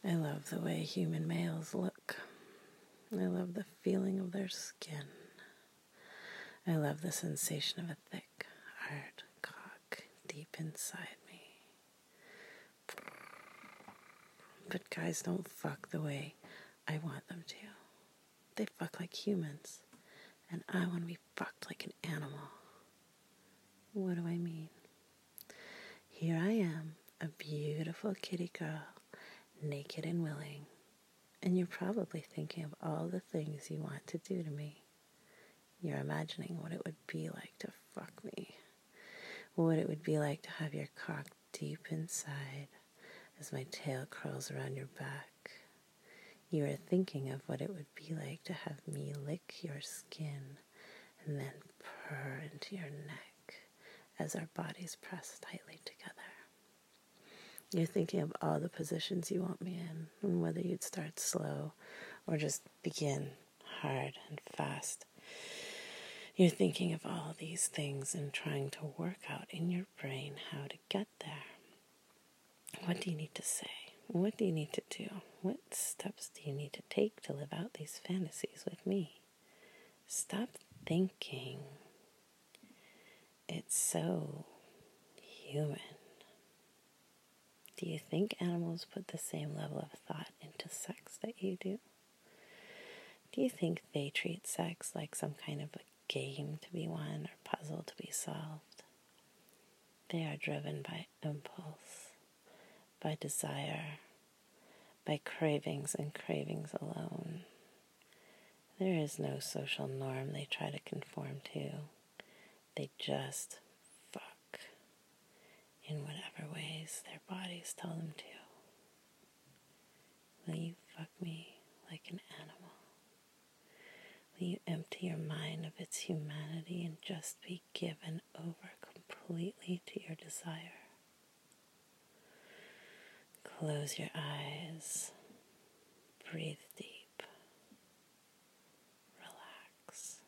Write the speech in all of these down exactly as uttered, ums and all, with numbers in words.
I love the way human males look. I love the feeling of their skin. I love the sensation of a thick, hard cock deep inside me. But guys don't fuck the way I want them to. They fuck like humans, and I want to be fucked like an animal. What do I mean? Here I am, a beautiful kitty girl, naked and willing, and you're probably thinking of all the things you want to do to me. You're imagining what it would be like to fuck me, what it would be like to have your cock deep inside as my tail curls around your back. You are thinking of what it would be like to have me lick your skin and then purr into your neck as our bodies press tightly together. You're thinking of all the positions you want me in, and whether you'd start slow or just begin hard and fast. You're thinking of all these things and trying to work out in your brain how to get there. What do you need to say? What do you need to do? What steps do you need to take to live out these fantasies with me? Stop thinking. It's so human. Do you think animals put the same level of thought into sex that you do? Do you think they treat sex like some kind of a game to be won or puzzle to be solved? They are driven by impulse, by desire, by cravings and cravings alone. There is no social norm they try to conform to. They just fuck in whatever ways their bodies tell them to. Will you fuck me like an animal? Will you empty your mind of its humanity and just be given over completely to your desire? Close your eyes. Breathe deep. Relax.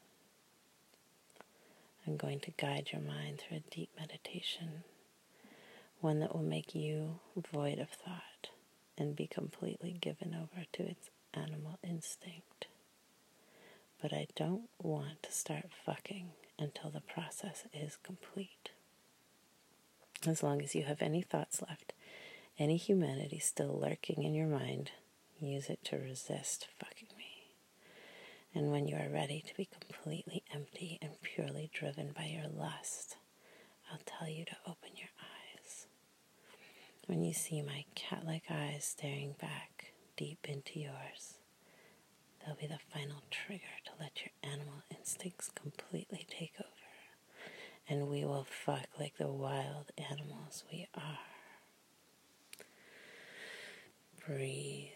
I'm going to guide your mind through a deep meditation, one that will make you void of thought and be completely given over to its animal instinct. But I don't want to start fucking until the process is complete. As long as you have any thoughts left, any humanity still lurking in your mind, use it to resist fucking me. And when you are ready to be completely empty and purely driven by your lust, I'll tell you to open your eyes. When you see my cat-like eyes staring back deep into yours, they'll be the final trigger to let your animal instincts completely take over. And we will fuck like the wild animals we are. Breathe.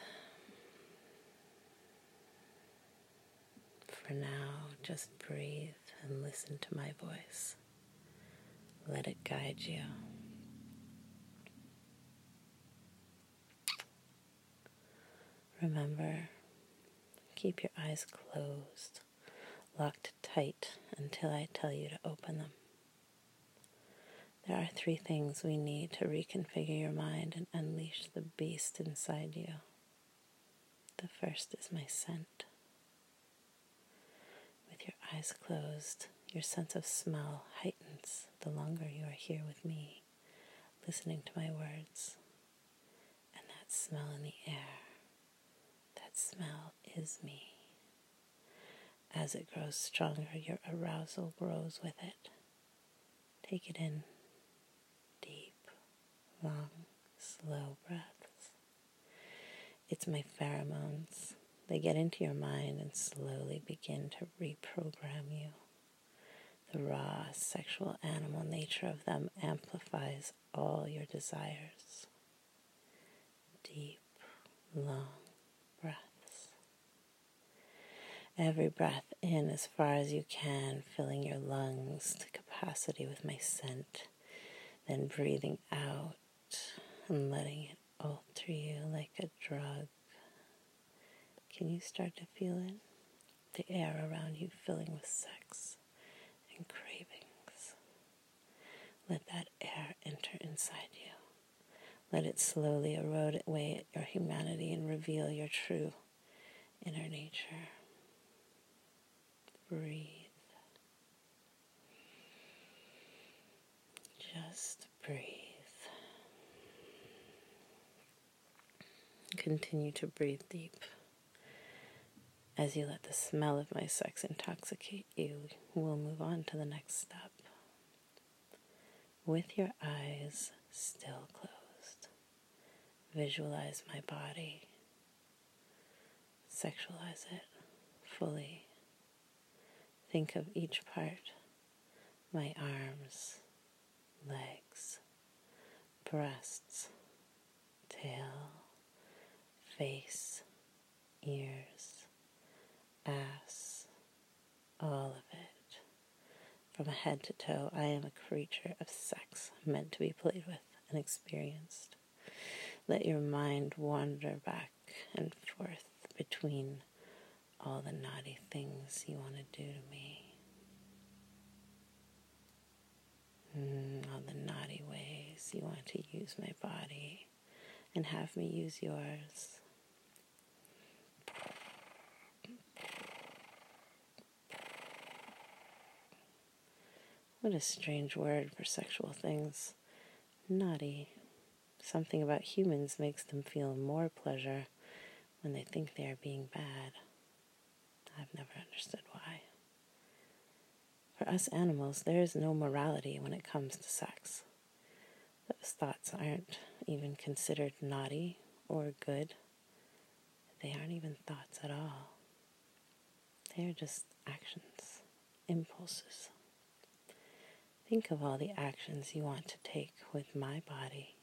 For now, just breathe and listen to my voice. Let it guide you. Remember, keep your eyes closed, locked tight until I tell you to open them. There are three things we need to reconfigure your mind and unleash the beast inside you. The first is my scent. With your eyes closed, your sense of smell heightens the longer you are here with me, listening to my words. And that smell in the air, that smell is me. As it grows stronger, your arousal grows with it. Take it in. Deep, long, slow breaths. It's my pheromones. They get into your mind and slowly begin to reprogram you. The raw, sexual animal nature of them amplifies all your desires. Deep, long breaths. Every breath in as far as you can, filling your lungs to capacity with my scent. Then breathing out and letting it alter you like a drug. Can you start to feel it? The air around you filling with sex and cravings. Let that air enter inside you. Let it slowly erode away at your humanity and reveal your true inner nature. Breathe. Just breathe. Continue to breathe deep. As you let the smell of my sex intoxicate you, we'll move on to the next step. With your eyes still closed, visualize my body. Sexualize it fully. Think of each part, my arms, legs, breasts, tail, face, ears, ass, all of it. From head to toe, I am a creature of sex, meant to be played with and experienced. Let your mind wander back and forth between all the naughty things you want to do to me. Mm, all the naughty ways you want to use my body and have me use yours. What a strange word for sexual things. Naughty. Something about humans makes them feel more pleasure when they think they are being bad. I've never understood why. For us animals, there is no morality when it comes to sex. Those thoughts aren't even considered naughty or good. They aren't even thoughts at all. They are just actions, impulses. Think of all the actions you want to take with my body.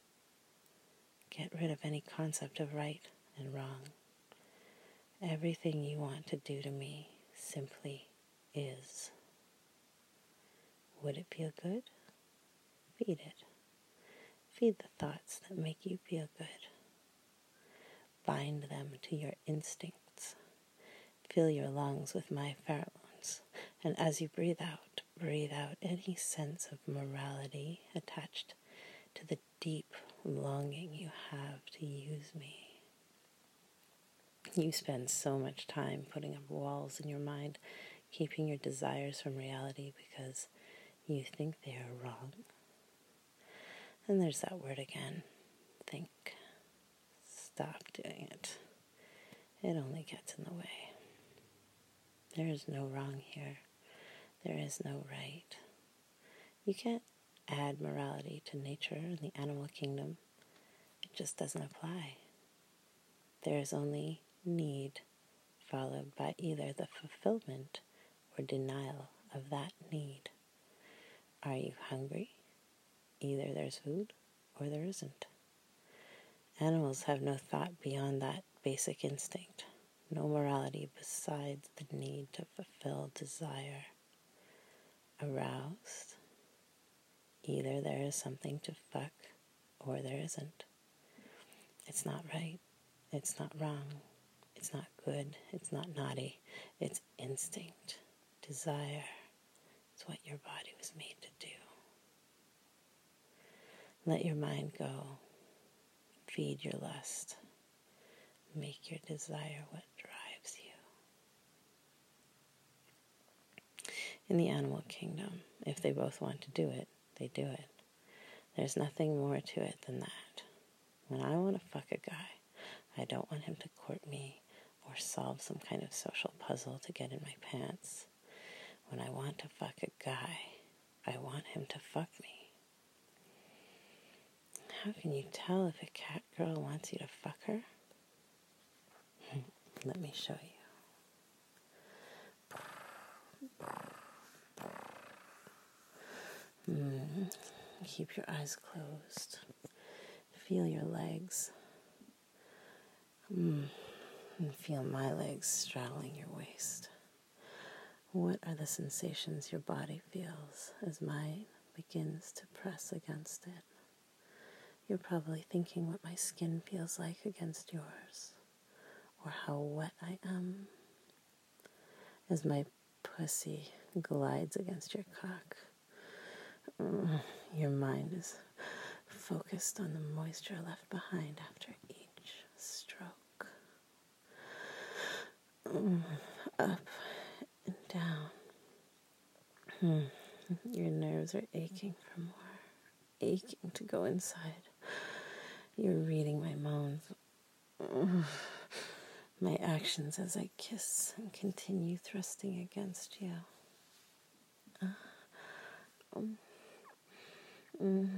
Get rid of any concept of right and wrong. Everything you want to do to me simply is. Would it feel good? Feed it. Feed the thoughts that make you feel good. Bind them to your instincts. Fill your lungs with my pheromones. And as you breathe out, breathe out any sense of morality attached to the deep longing you have to use me. You spend so much time putting up walls in your mind, keeping your desires from reality because you think they are wrong. And there's that word again, think. Stop doing it. It only gets in the way. There is no wrong here. There is no right. You can't add morality to nature and the animal kingdom. It just doesn't apply. There is only need, followed by either the fulfillment or denial of that need. Are you hungry? Either there's food or there isn't. Animals have no thought beyond that basic instinct. No morality besides the need to fulfill desire. Aroused, either there is something to fuck or there isn't. It's not right. It's not wrong. It's not good. It's not naughty. It's instinct. Desire. It's what your body was made to do. Let your mind go. Feed your lust. Make your desire what drives you. In the animal kingdom, if they both want to do it, they do it. There's nothing more to it than that. When I want to fuck a guy, I don't want him to court me or solve some kind of social puzzle to get in my pants. When I want to fuck a guy, I want him to fuck me. How can you tell if a cat girl wants you to fuck her? Let me show you. Mm. Keep your eyes closed. Feel your legs. Mm. And feel my legs straddling your waist. What are the sensations your body feels as mine begins to press against it? You're probably thinking what my skin feels like against yours, or how wet I am as my pussy glides against your cock. Mm, your mind is focused on the moisture left behind after each stroke. Mm, up and down. Hmm. Your nerves are aching for more, aching to go inside. You're reading my moans, my actions as I kiss and continue thrusting against you. Uh, um, mm,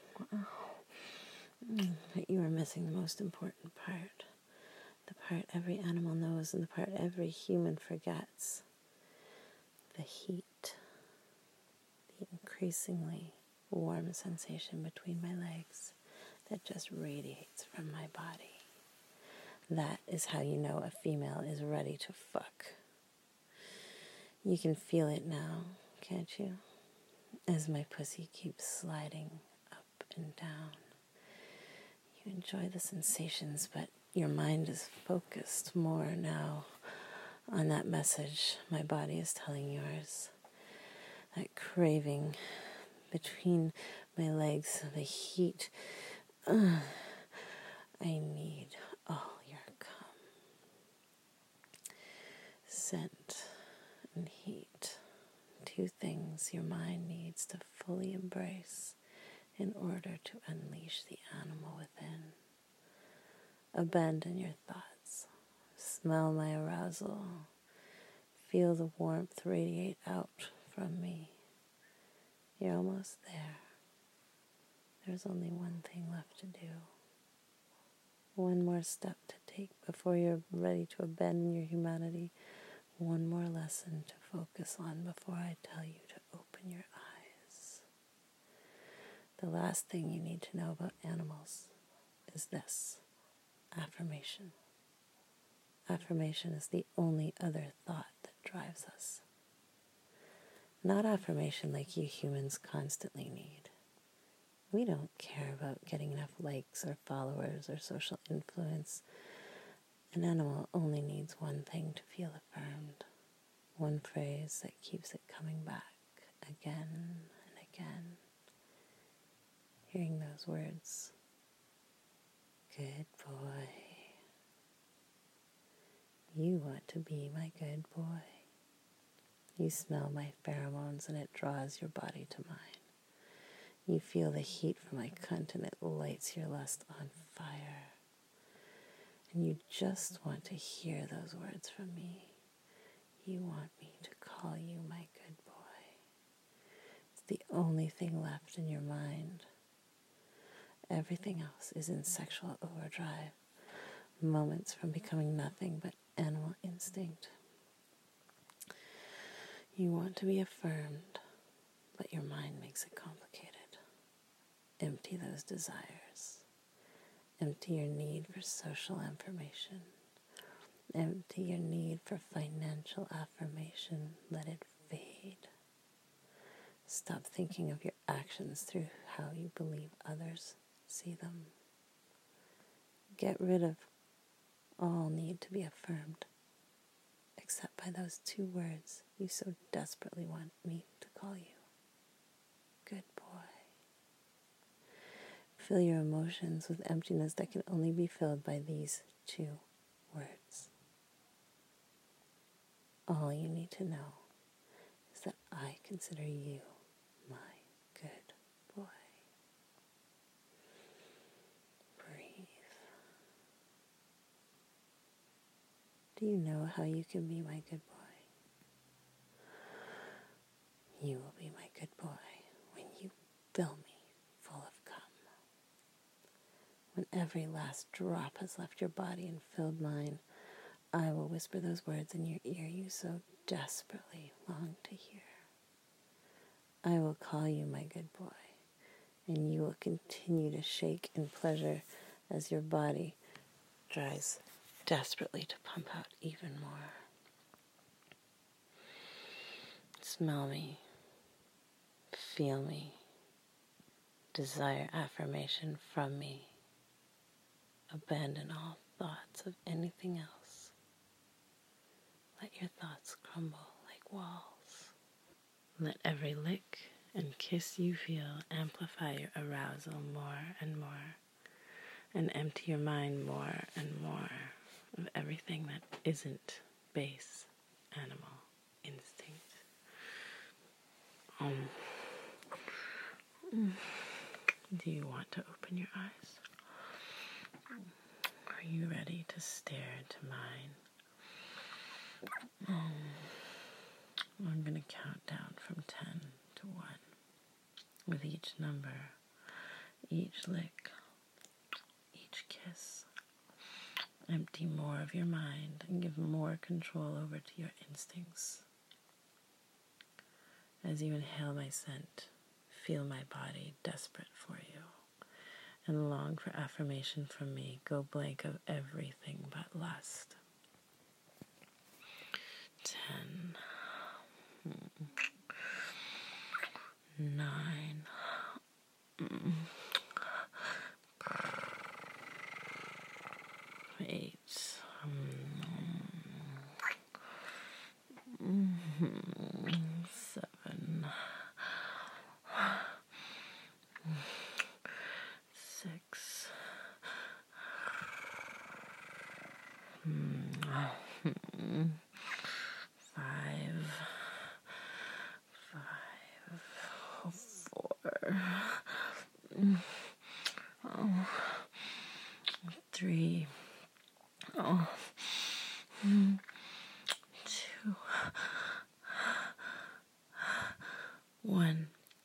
mm, but you are missing the most important part. The part every animal knows and the part every human forgets. The heat. The increasingly warm sensation between my legs that just radiates from my body. That is how you know a female is ready to fuck. You can feel it now, can't you? As my pussy keeps sliding up and down. You enjoy the sensations, but your mind is focused more now on that message my body is telling yours. That craving between my legs, the heat. Uh, I need all your cum. Scent and heat. Two things your mind needs to fully embrace in order to unleash the animal within. Abandon your thoughts. Smell my arousal. Feel the warmth radiate out from me. You're almost there. There's only one thing left to do. One more step to take before you're ready to abandon your humanity. One more lesson to focus on before I tell you to open your eyes. The last thing you need to know about animals is this: affirmation. Affirmation is the only other thought that drives us. Not affirmation like you humans constantly need. We don't care about getting enough likes or followers or social influence. An animal only needs one thing to feel affirmed. One phrase that keeps it coming back again and again. Hearing those words. Good boy. You want to be my good boy. You smell my pheromones and it draws your body to mine. You feel the heat from my cunt and it lights your lust on fire. And you just want to hear those words from me. You want me to call you my good boy. It's the only thing left in your mind. Everything else is in sexual overdrive. Moments from becoming nothing but animal instinct. You want to be affirmed, but your mind makes it complicated. Empty those desires. Empty your need for social affirmation. Empty your need for financial affirmation. Let it fade. Stop thinking of your actions through how you believe others see them. Get rid of all need to be affirmed, except by those two words you so desperately want me to call you. Good boy. Fill your emotions with emptiness that can only be filled by these two words. All you need to know is that I consider you my good boy. Breathe. Do you know how you can be my good boy? You will be my good boy when you fill me full of cum. When every last drop has left your body and filled mine, I will whisper those words in your ear you so desperately long to hear. I will call you my good boy, and you will continue to shake in pleasure as your body tries desperately to pump out even more. Smell me, feel me, desire affirmation from me. Abandon all thoughts of anything else. Let your thoughts crumble like walls. Let every lick and kiss you feel amplify your arousal more and more, and empty your mind more and more of everything that isn't base animal instinct. Um, do you want to open your eyes? Are you ready to stare into mine? Um, I'm going to count down from ten to one. With each number, each lick, each kiss, empty more of your mind and give more control over to your instincts. As you inhale my scent, feel my body desperate for you, and long for affirmation from me. Go blank of everything but lust. Ten, nine, eight, seven, six, five, five, four, oh, three, oh, two, one.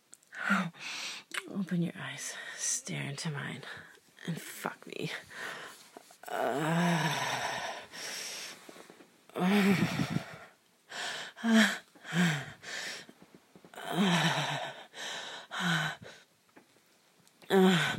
Open your eyes, stare into mine, and fuck me. Uh, uh, uh, uh,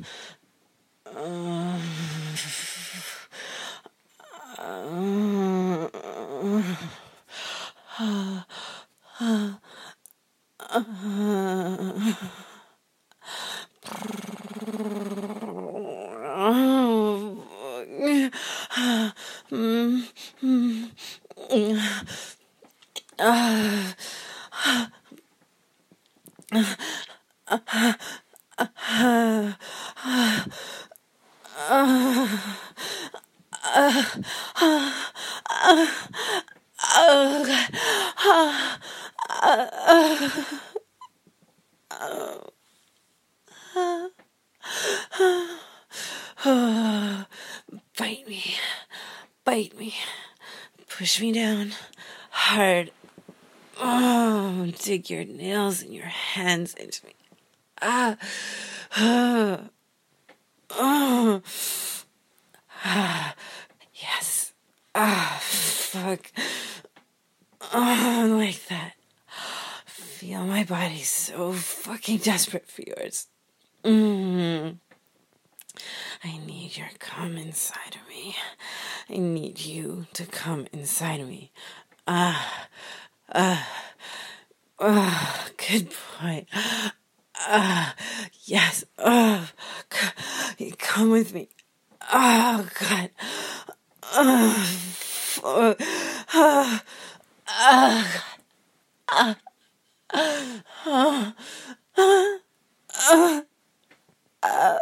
Bite me, bite me, push me down hard. Oh, dig your nails and your hands into me. Ah, ah, oh, ah, yes. Ah, fuck. Oh, like that. Feel my body so fucking desperate for yours. Mm. I need your cum inside of me. I need you to come inside of me. Ah, ah, ah, good boy. Ah, yes. Oh, c- come with me. Oh, God. Oh, oh, oh, oh, God. Ah, ah, ah, ah, ah.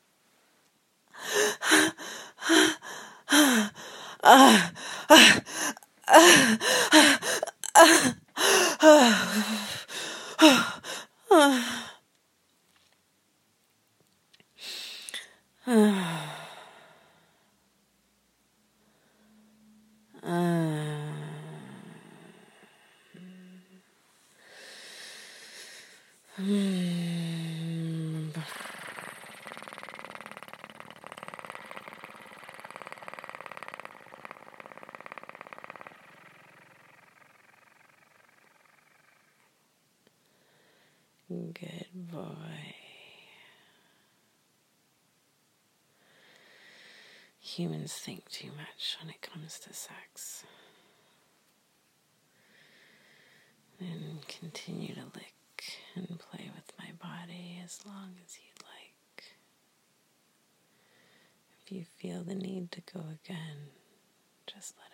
Good boy. Humans think too much when it comes to sex. Then continue to lick and play with my body as long as you'd like. If you feel the need to go again, just let